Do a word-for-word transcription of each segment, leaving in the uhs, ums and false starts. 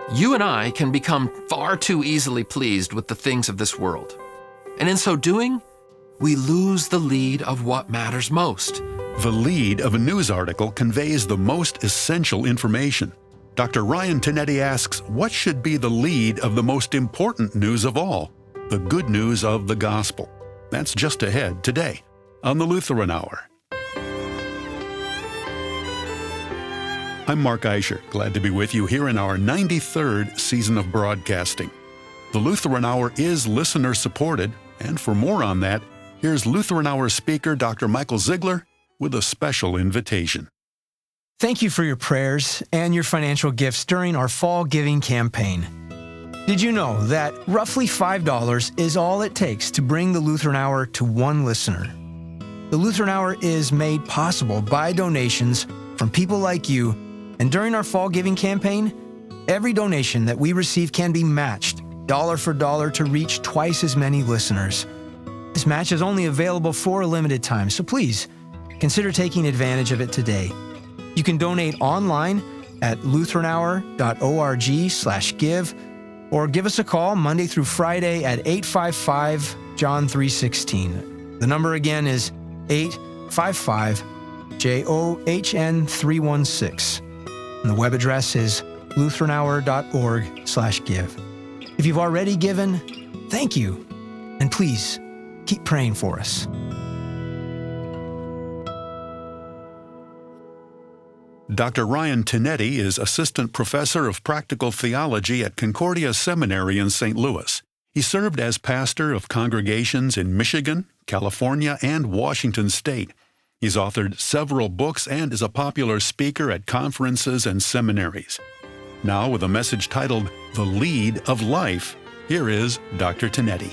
You and I can become far too easily pleased with the things of this world. And in so doing, we lose the lead of what matters most. The lead of a news article conveys the most essential information. Doctor Ryan Tinetti asks, what should be the lead of the most important news of all? The good news of the gospel. That's just ahead today on the Lutheran Hour. I'm Mark Eicher, glad to be with you here in our ninety-third season of broadcasting. The Lutheran Hour is listener-supported, and for more on that, here's Lutheran Hour speaker Doctor Michael Ziegler with a special invitation. Thank you for your prayers and your financial gifts during our fall giving campaign. Did you know that roughly five dollars is all it takes to bring the Lutheran Hour to one listener? The Lutheran Hour is made possible by donations from people like you, and during our fall giving campaign, every donation that we receive can be matched dollar for dollar to reach twice as many listeners. This match is only available for a limited time, so please consider taking advantage of it today. You can donate online at lutheran hour dot org slash give or give us a call Monday through Friday at eight five five, John three sixteen. The number again is eight five five, J O H N three one six. And the web address is lutheran hour dot org slash give. If you've already given, thank you. And please, keep praying for us. Doctor Ryan Tinetti is Assistant Professor of Practical Theology at Concordia Seminary in Saint Louis. He served as pastor of congregations in Michigan, California, and Washington State. He's authored several books and is a popular speaker at conferences and seminaries. Now, with a message titled, The Lead of Life, here is Doctor Tinetti.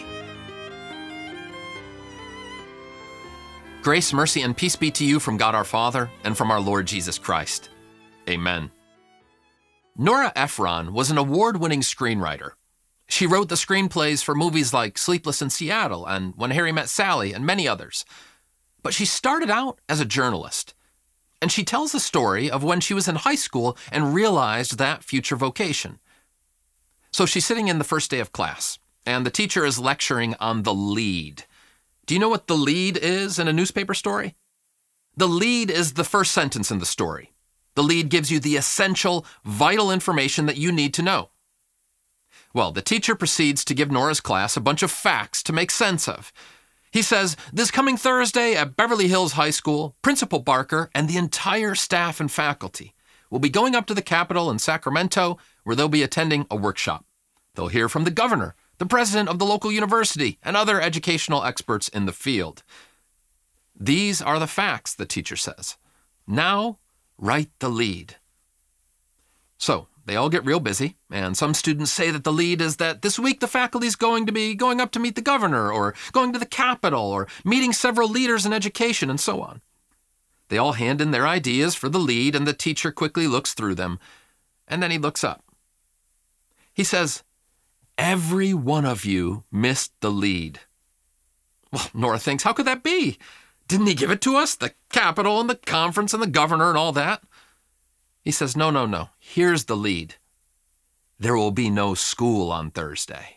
Grace, mercy, and peace be to you from God our Father and from our Lord Jesus Christ. Amen. Nora Ephron was an award-winning screenwriter. She wrote the screenplays for movies like Sleepless in Seattle and When Harry Met Sally and many others. But she started out as a journalist, and she tells the story of when she was in high school and realized that future vocation. So she's sitting in the first day of class, and the teacher is lecturing on the lead. Do you know what the lead is in a newspaper story? The lead is the first sentence in the story. The lead gives you the essential, vital information that you need to know. Well, the teacher proceeds to give Nora's class a bunch of facts to make sense of. He says, this coming Thursday at Beverly Hills High School, Principal Barker and the entire staff and faculty will be going up to the Capitol in Sacramento, where they'll be attending a workshop. They'll hear from the governor, the president of the local university, and other educational experts in the field. These are the facts, the teacher says. Now, write the lead. So, they all get real busy, and some students say that the lead is that this week the faculty's going to be going up to meet the governor, or going to the Capitol, or meeting several leaders in education, and so on. They all hand in their ideas for the lead, and the teacher quickly looks through them, and then he looks up. He says, every one of you missed the lead. Well, Nora thinks, how could that be? Didn't he give it to us? The Capitol and the conference and the governor and all that? He says, no, no, no. Here's the lead. There will be no school on Thursday.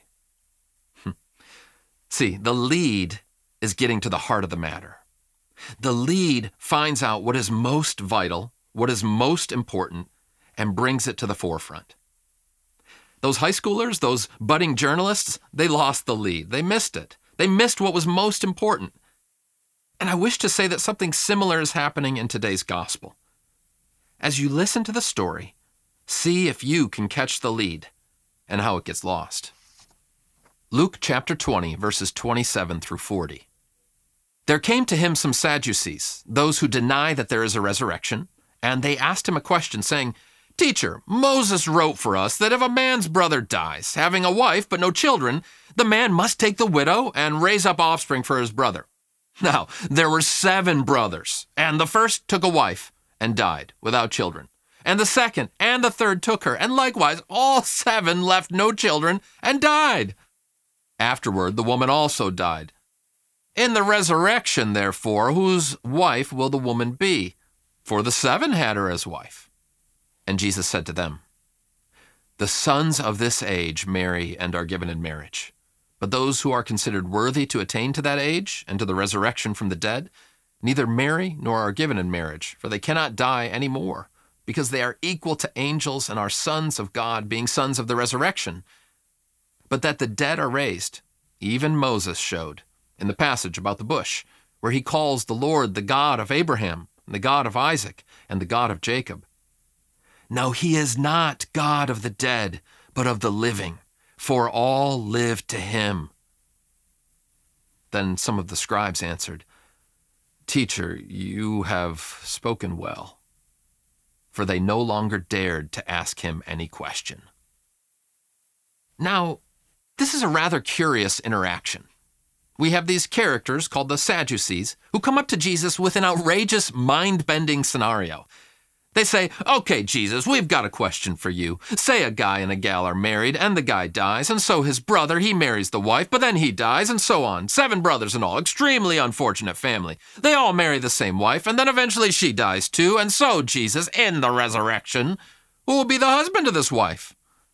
See, the lead is getting to the heart of the matter. The lead finds out what is most vital, what is most important, and brings it to the forefront. Those high schoolers, those budding journalists, they lost the lead. They missed it. They missed what was most important. And I wish to say that something similar is happening in today's gospel. As you listen to the story, see if you can catch the lead and how it gets lost. Luke chapter twenty, verses twenty-seven through forty. There came to him some Sadducees, those who deny that there is a resurrection, and they asked him a question, saying, Teacher, Moses wrote for us that if a man's brother dies, having a wife but no children, the man must take the widow and raise up offspring for his brother. Now, there were seven brothers, and the first took a wife and died without children. And the second and the third took her, and likewise all seven left no children and died. Afterward, the woman also died. In the resurrection, therefore, whose wife will the woman be? For the seven had her as wife. And Jesus said to them, The sons of this age marry and are given in marriage. But those who are considered worthy to attain to that age and to the resurrection from the dead neither marry nor are given in marriage, for they cannot die any more, because they are equal to angels and are sons of God, being sons of the resurrection. But that the dead are raised, even Moses showed in the passage about the bush, where he calls the Lord the God of Abraham, and the God of Isaac, and the God of Jacob. Now he is not God of the dead, but of the living, for all live to him. Then some of the scribes answered, Teacher, you have spoken well. For they no longer dared to ask him any question. Now, this is a rather curious interaction. We have these characters called the Sadducees who come up to Jesus with an outrageous, mind-bending scenario. They say, okay, Jesus, we've got a question for you. Say a guy and a gal are married, and the guy dies, and so his brother, he marries the wife, but then he dies, and so on. Seven brothers and all, extremely unfortunate family. They all marry the same wife, and then eventually she dies too, and so, Jesus, in the resurrection, who will be the husband of this wife?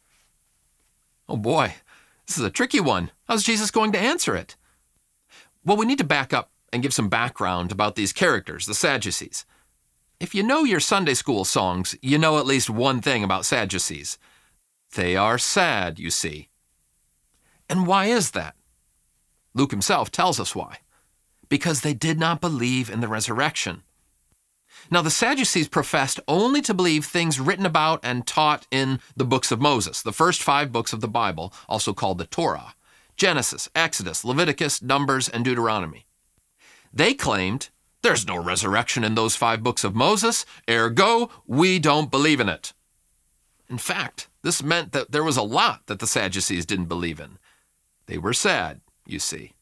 Oh boy, this is a tricky one. How's Jesus going to answer it? Well, we need to back up and give some background about these characters, the Sadducees. If you know your Sunday school songs, you know at least one thing about Sadducees. They are sad, you see. And why is that? Luke himself tells us why. Because they did not believe in the resurrection. Now, the Sadducees professed only to believe things written about and taught in the books of Moses, the first five books of the Bible, also called the Torah: Genesis, Exodus, Leviticus, Numbers, and Deuteronomy. They claimed there's no resurrection in those five books of Moses, ergo, we don't believe in it. In fact, this meant that there was a lot that the Sadducees didn't believe in. They were sad, you see.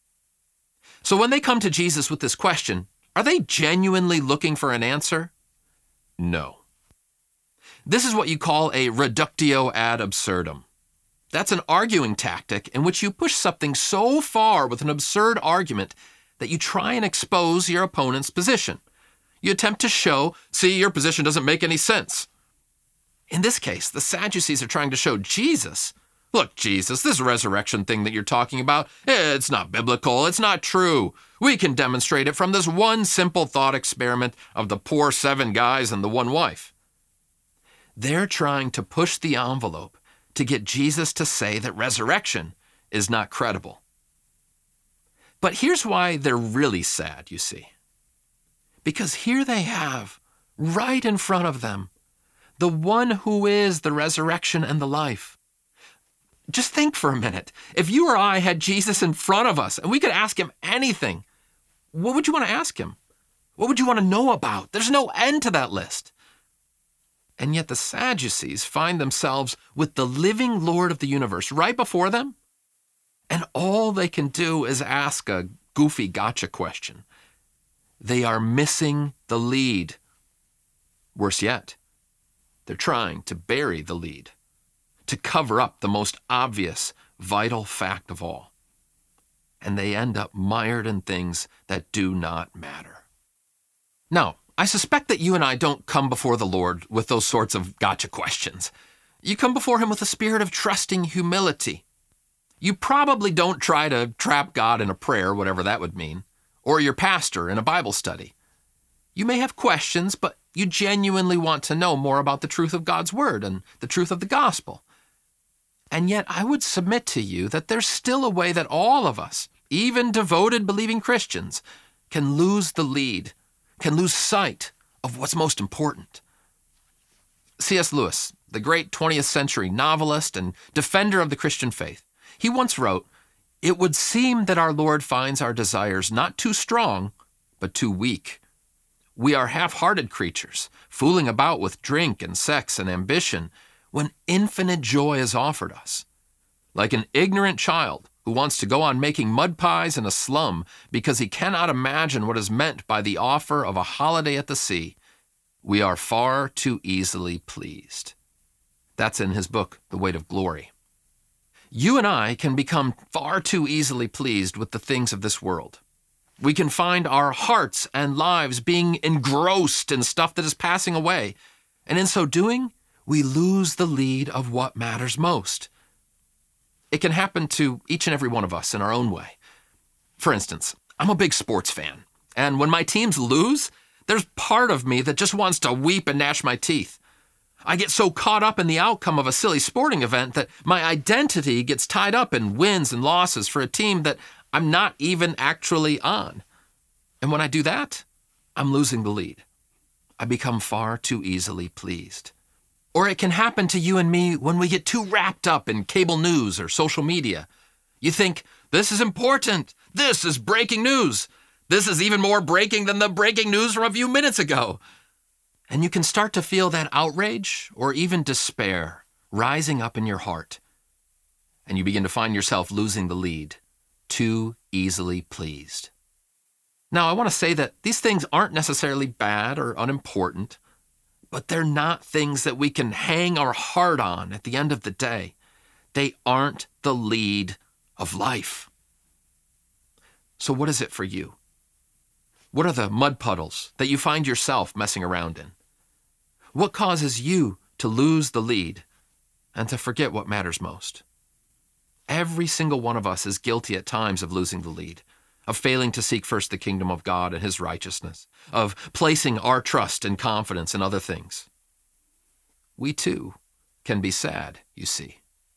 So when they come to Jesus with this question, are they genuinely looking for an answer? No. This is what you call a reductio ad absurdum. That's an arguing tactic in which you push something so far with an absurd argument that you try and expose your opponent's position. You attempt to show, see, your position doesn't make any sense. In this case, the Sadducees are trying to show Jesus, look, Jesus, this resurrection thing that you're talking about, it's not biblical, it's not true. We can demonstrate it from this one simple thought experiment of the poor seven guys and the one wife. They're trying to push the envelope to get Jesus to say that resurrection is not credible. But here's why they're really sad, you see. Because here they have, right in front of them, the one who is the resurrection and the life. Just think for a minute. If you or I had Jesus in front of us and we could ask him anything, what would you want to ask him? What would you want to know about? There's no end to that list. And yet the Sadducees find themselves with the living Lord of the universe right before them, and all they can do is ask a goofy gotcha question. They are missing the lead. Worse yet, they're trying to bury the lead, to cover up the most obvious, vital fact of all. And they end up mired in things that do not matter. Now, I suspect that you and I don't come before the Lord with those sorts of gotcha questions. You come before him with a spirit of trusting humility. You probably don't try to trap God in a prayer, whatever that would mean, or your pastor in a Bible study. You may have questions, but you genuinely want to know more about the truth of God's word and the truth of the gospel. And yet I would submit to you that there's still a way that all of us, even devoted believing Christians, can lose the lead, can lose sight of what's most important. C S Lewis, the great twentieth century novelist and defender of the Christian faith, he once wrote, "It would seem that our Lord finds our desires not too strong, but too weak. We are half-hearted creatures, fooling about with drink and sex and ambition, when infinite joy is offered us. Like an ignorant child who wants to go on making mud pies in a slum because he cannot imagine what is meant by the offer of a holiday at the sea, we are far too easily pleased." That's in his book, The Weight of Glory. You and I can become far too easily pleased with the things of this world. We can find our hearts and lives being engrossed in stuff that is passing away, and in so doing, we lose the lead of what matters most. It can happen to each and every one of us in our own way. For instance, I'm a big sports fan, and when my teams lose, there's part of me that just wants to weep and gnash my teeth. I get so caught up in the outcome of a silly sporting event that my identity gets tied up in wins and losses for a team that I'm not even actually on. And when I do that, I'm losing the lead. I become far too easily pleased. Or it can happen to you and me when we get too wrapped up in cable news or social media. You think, this is important. This is breaking news. This is even more breaking than the breaking news from a few minutes ago. And you can start to feel that outrage or even despair rising up in your heart. And you begin to find yourself losing the lead, too easily pleased. Now, I want to say that these things aren't necessarily bad or unimportant, but they're not things that we can hang our heart on at the end of the day. They aren't the lead of life. So what is it for you? What are the mud puddles that you find yourself messing around in? What causes you to lose the lead and to forget what matters most? Every single one of us is guilty at times of losing the lead, of failing to seek first the kingdom of God and his righteousness, of placing our trust and confidence in other things. We too can be sad, you see.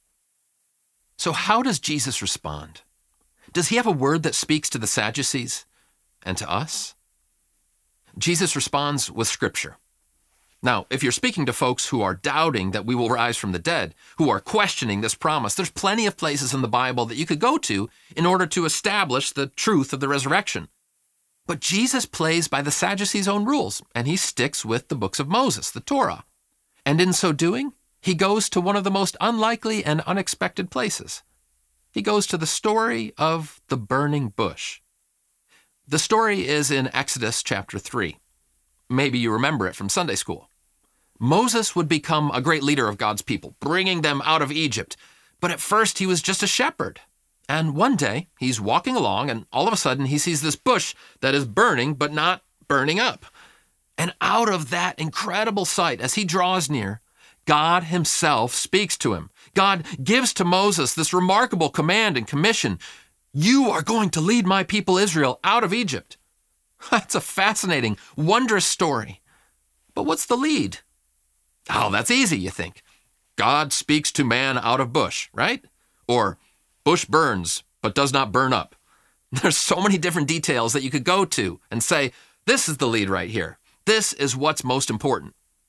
So how does Jesus respond? Does he have a word that speaks to the Sadducees and to us? Jesus responds with Scripture. Now, if you're speaking to folks who are doubting that we will rise from the dead, who are questioning this promise, there's plenty of places in the Bible that you could go to in order to establish the truth of the resurrection. But Jesus plays by the Sadducees' own rules, and he sticks with the books of Moses, the Torah. And in so doing, he goes to one of the most unlikely and unexpected places. He goes to the story of the burning bush. The story is in Exodus chapter three. Maybe you remember it from Sunday school. Moses would become a great leader of God's people, bringing them out of Egypt. But at first he was just a shepherd. And one day he's walking along and all of a sudden he sees this bush that is burning but not burning up. And out of that incredible sight, as he draws near, God himself speaks to him. God gives to Moses this remarkable command and commission. You are going to lead my people Israel out of Egypt. That's a fascinating, wondrous story. But what's the lead? Oh, that's easy, you think. God speaks to man out of bush, right? Or bush burns, but does not burn up. There's so many different details that you could go to and say, this is the lead right here. This is what's most important.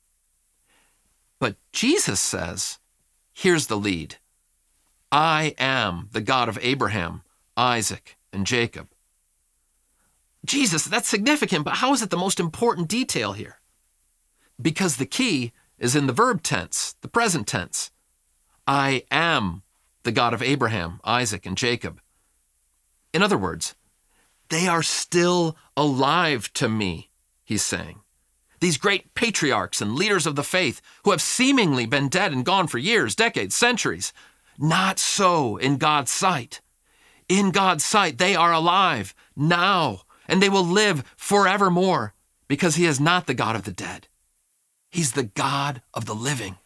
But Jesus says, here's the lead. I am the God of Abraham, Isaac, and Jacob. Jesus, that's significant, but how is it the most important detail here? Because the key is in the verb tense, the present tense. I am the God of Abraham, Isaac, and Jacob. In other words, they are still alive to me, he's saying. These great patriarchs and leaders of the faith who have seemingly been dead and gone for years, decades, centuries. Not so in God's sight. In God's sight, they are alive now, and they will live forevermore because he is not the God of the dead. He's the God of the living.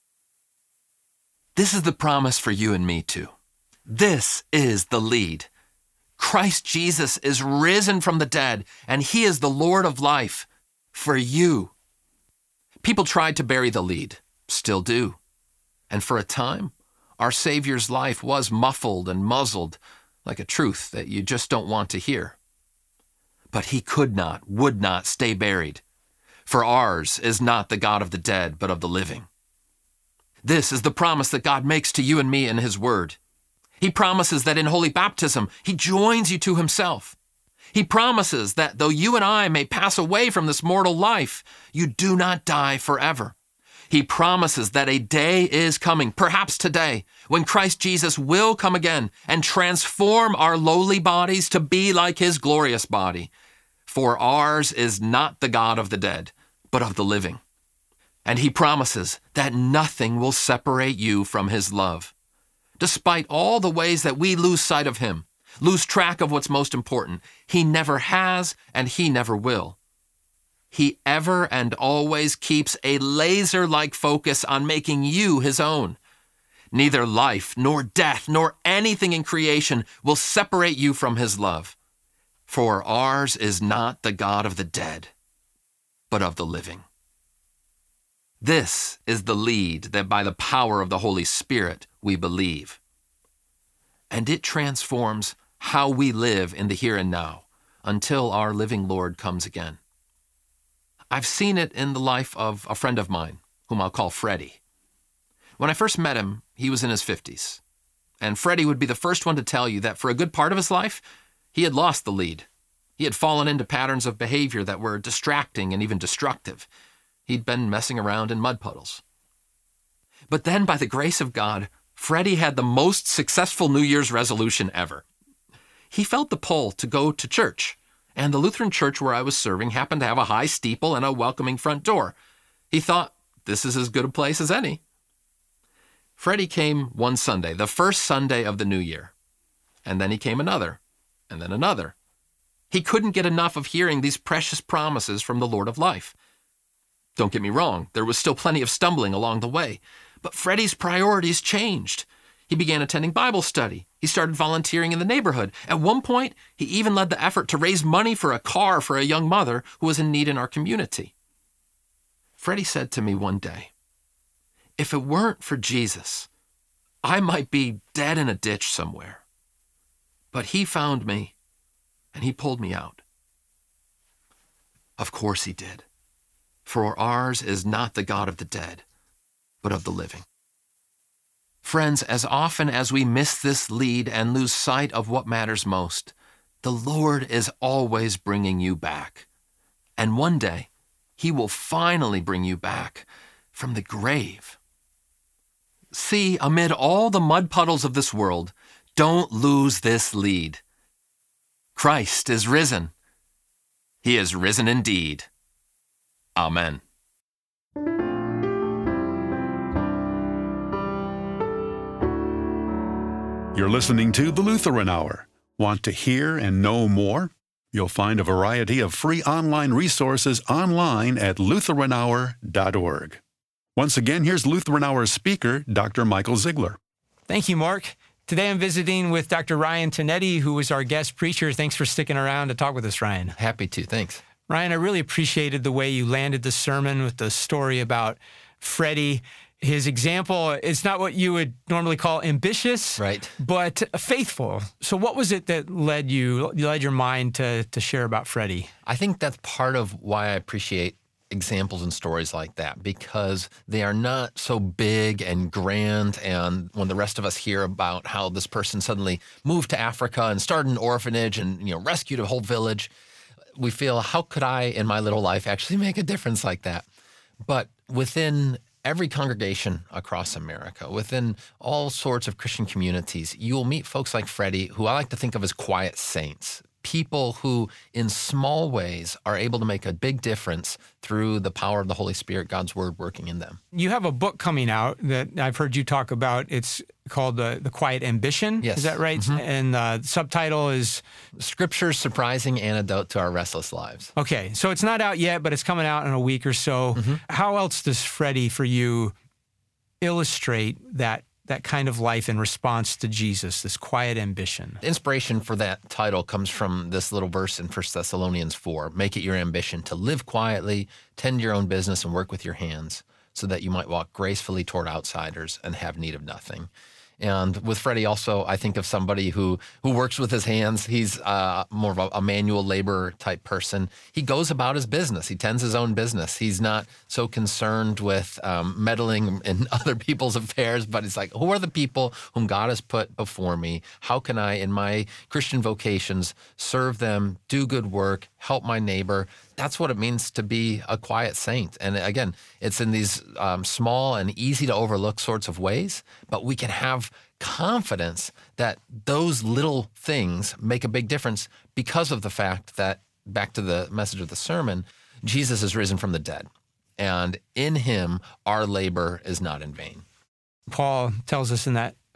This is the promise for you and me too. This is the lead. Christ Jesus is risen from the dead, and he is the Lord of life for you. People tried to bury the lead, still do. And for a time, our Savior's life was muffled and muzzled like a truth that you just don't want to hear. But he could not, would not stay buried. For ours is not the God of the dead, but of the living. This is the promise that God makes to you and me in his word. He promises that in holy baptism, he joins you to himself. He promises that though you and I may pass away from this mortal life, you do not die forever. He promises that a day is coming, perhaps today, when Christ Jesus will come again and transform our lowly bodies to be like his glorious body. For ours is not the God of the dead, but of the living. And he promises that nothing will separate you from his love. Despite all the ways that we lose sight of him, lose track of what's most important, he never has and he never will. He ever and always keeps a laser-like focus on making you his own. Neither life, nor death, nor anything in creation will separate you from his love. For ours is not the God of the dead, but of the living. This is the lead that by the power of the Holy Spirit we believe. And it transforms how we live in the here and now until our living Lord comes again. I've seen it in the life of a friend of mine, whom I'll call Freddie. When I first met him, he was in his fifties. And Freddie would be the first one to tell you that for a good part of his life, he had lost the lead. He had fallen into patterns of behavior that were distracting and even destructive. He'd been messing around in mud puddles. But then, by the grace of God, Freddie had the most successful New Year's resolution ever. He felt the pull to go to church, and the Lutheran church where I was serving happened to have a high steeple and a welcoming front door. He thought, this is as good a place as any. Freddie came one Sunday, the first Sunday of the new year. And then he came another, and then another. He couldn't get enough of hearing these precious promises from the Lord of life. Don't get me wrong, there was still plenty of stumbling along the way. But Freddie's priorities changed. He began attending Bible study. He started volunteering in the neighborhood. At one point, he even led the effort to raise money for a car for a young mother who was in need in our community. Freddie said to me one day, if it weren't for Jesus, I might be dead in a ditch somewhere. But he found me, and he pulled me out. Of course he did. For ours is not the God of the dead, but of the living. Friends, as often as we miss this lead and lose sight of what matters most, the Lord is always bringing you back. And one day, he will finally bring you back from the grave. See, amid all the mud puddles of this world, don't lose this lead. Christ is risen. He is risen indeed. Amen. You're listening to The Lutheran Hour. Want to hear and know more? You'll find a variety of free online resources online at lutheran hour dot org. Once again, here's Lutheran Hour speaker, Doctor Michael Ziegler. Thank you, Mark. Today I'm visiting with Doctor Ryan Tonetti, who is our guest preacher. Thanks for sticking around to talk with us, Ryan. Happy to, thanks. Ryan, I really appreciated the way you landed the sermon with the story about Freddie. His example is not what you would normally call ambitious, right, but faithful. So what was it that led you, led your mind to, to share about Freddie? I think that's part of why I appreciate examples and stories like that, because they are not so big and grand. And when the rest of us hear about how this person suddenly moved to Africa and started an orphanage and, you know, rescued a whole village, we feel, how could I in my little life actually make a difference like that? But within every congregation across America, within all sorts of Christian communities, you'll meet folks like Freddie, who I like to think of as quiet saints. People who, in small ways, are able to make a big difference through the power of the Holy Spirit, God's Word working in them. You have a book coming out that I've heard you talk about. It's called uh, The Quiet Ambition. Yes. Is that right? Mm-hmm. And uh, the subtitle is? Scripture's Surprising Antidote to Our Restless Lives. Okay, so it's not out yet, but it's coming out in a week or so. Mm-hmm. How else does Freddie, for you, illustrate that that kind of life in response to Jesus, this quiet ambition? Inspiration for that title comes from this little verse in First Thessalonians four. Make it your ambition to live quietly, tend your own business, and work with your hands, so that you might walk gracefully toward outsiders and have need of nothing. And with Freddie also, I think of somebody who who works with his hands. He's uh, more of a, a manual labor type person. He goes about his business. He tends his own business. He's not so concerned with um, meddling in other people's affairs, but it's like, who are the people whom God has put before me? How can I, in my Christian vocations, serve them, do good work, help my neighbor? That's what it means to be a quiet saint. And again, it's in these um, small and easy to overlook sorts of ways, but we can have confidence that those little things make a big difference because of the fact that, back to the message of the sermon, Jesus is risen from the dead. And in him, our labor is not in vain. Paul tells us in that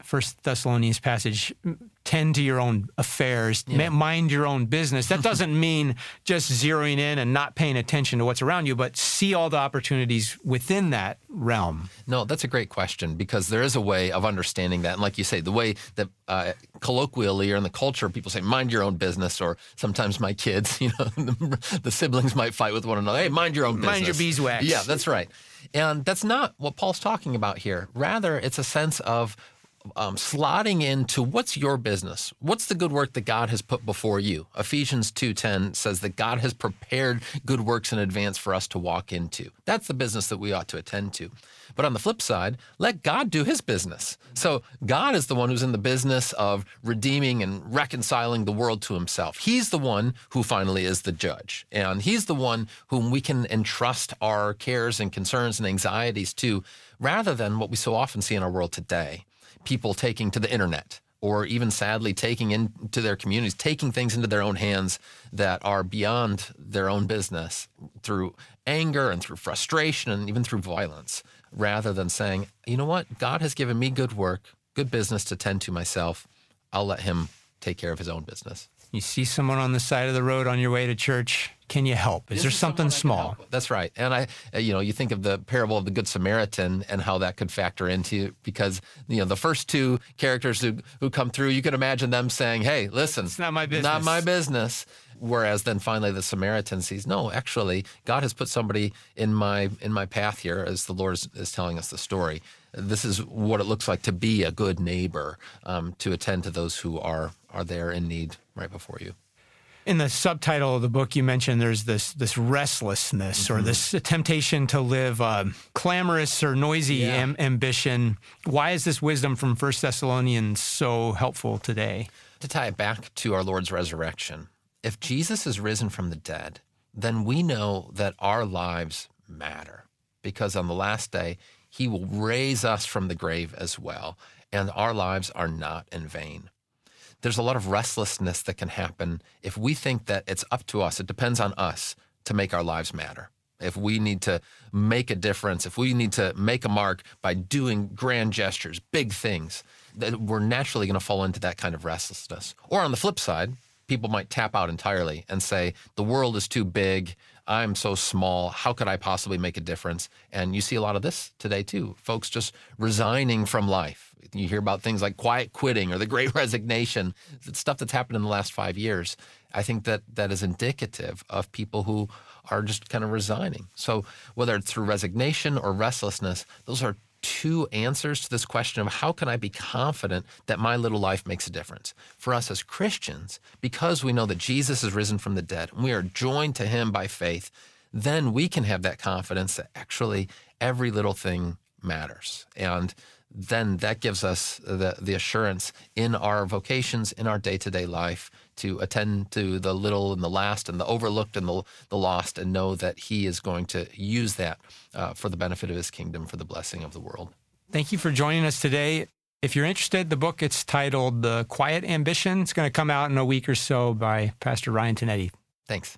First Thessalonians passage, tend to your own affairs, Yeah. mind your own business. That doesn't mean just zeroing in and not paying attention to what's around you, but see all the opportunities within that realm. No, that's a great question, because there is a way of understanding that. And like you say, the way that uh, colloquially or in the culture, people say, mind your own business, or sometimes my kids, you know, the siblings might fight with one another. Hey, mind your own business. Mind your beeswax. Yeah, that's right. And that's not what Paul's talking about here. Rather, it's a sense of Um, slotting into what's your business. What's the good work that God has put before you? Ephesians two ten says that God has prepared good works in advance for us to walk into. That's the business that we ought to attend to. But on the flip side, let God do his business. So God is the one who's in the business of redeeming and reconciling the world to himself. He's the one who finally is the judge. And he's the one whom we can entrust our cares and concerns and anxieties to, rather than what we so often see in our world today. People taking to the internet, or even sadly taking into their communities, taking things into their own hands that are beyond their own business through anger and through frustration and even through violence, rather than saying, you know what, God has given me good work, good business to tend to myself. I'll let him take care of his own business. You see someone on the side of the road on your way to church, can you help? Is This there is something someone I can small? help. That's right. And I, uh, you know, you think of the parable of the Good Samaritan and how that could factor into, because, you know, the first two characters who, who come through, you can imagine them saying, hey, listen, It's not my business. Not my business. Whereas then finally the Samaritan sees, no, actually, God has put somebody in my in my path here, as the Lord is, is telling us the story. This is what it looks like to be a good neighbor, um, to attend to those who are are there in need right before you. In the subtitle of the book, you mentioned there's this this restlessness mm-hmm. or this temptation to live uh, clamorous or noisy Yeah. am- ambition. Why is this wisdom from First Thessalonians so helpful today? To tie it back to our Lord's resurrection, if Jesus is risen from the dead, then we know that our lives matter, because on the last day, he will raise us from the grave as well, and our lives are not in vain. There's a lot of restlessness that can happen if we think that it's up to us, it depends on us to make our lives matter. If we need to make a difference, if we need to make a mark by doing grand gestures, big things, that we're naturally going to fall into that kind of restlessness. Or on the flip side, people might tap out entirely and say, the world is too big, I'm so small, how could I possibly make a difference? And you see a lot of this today too, folks just resigning from life. You hear about things like quiet quitting or the great resignation, it's stuff that's happened in the last five years. I think that that is indicative of people who are just kind of resigning. So whether it's through resignation or restlessness, those are two answers to this question of how can I be confident that my little life makes a difference? For us as Christians, because we know that Jesus is risen from the dead and we are joined to him by faith, then we can have that confidence that actually every little thing matters. And then that gives us the, the assurance in our vocations, in our day-to-day life, to attend to the little and the last and the overlooked and the, the lost, and know that he is going to use that uh, for the benefit of his kingdom, for the blessing of the world. Thank you for joining us today. If you're interested, the book, it's titled The Quiet Ambition. It's going to come out in a week or so by Pastor Ryan Tinetti. Thanks.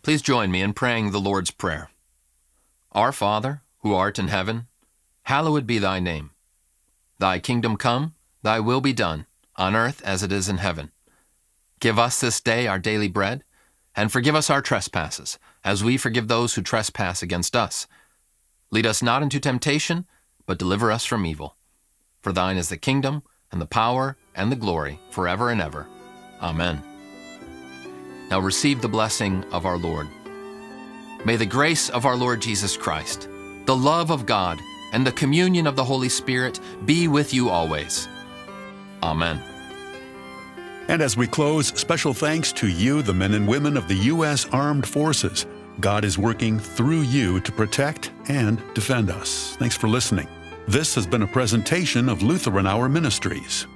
Please join me in praying the Lord's Prayer. Our Father, who art in heaven, hallowed be thy name. Thy kingdom come, thy will be done, on earth as it is in heaven. Give us this day our daily bread, and forgive us our trespasses, as we forgive those who trespass against us. Lead us not into temptation, but deliver us from evil. For thine is the kingdom, and the power, and the glory, forever and ever. Amen. Now receive the blessing of our Lord. May the grace of our Lord Jesus Christ, the love of God, and the communion of the Holy Spirit be with you always. Amen. And as we close, special thanks to you, the men and women of the U S Armed Forces. God is working through you to protect and defend us. Thanks for listening. This has been a presentation of Lutheran Hour Ministries.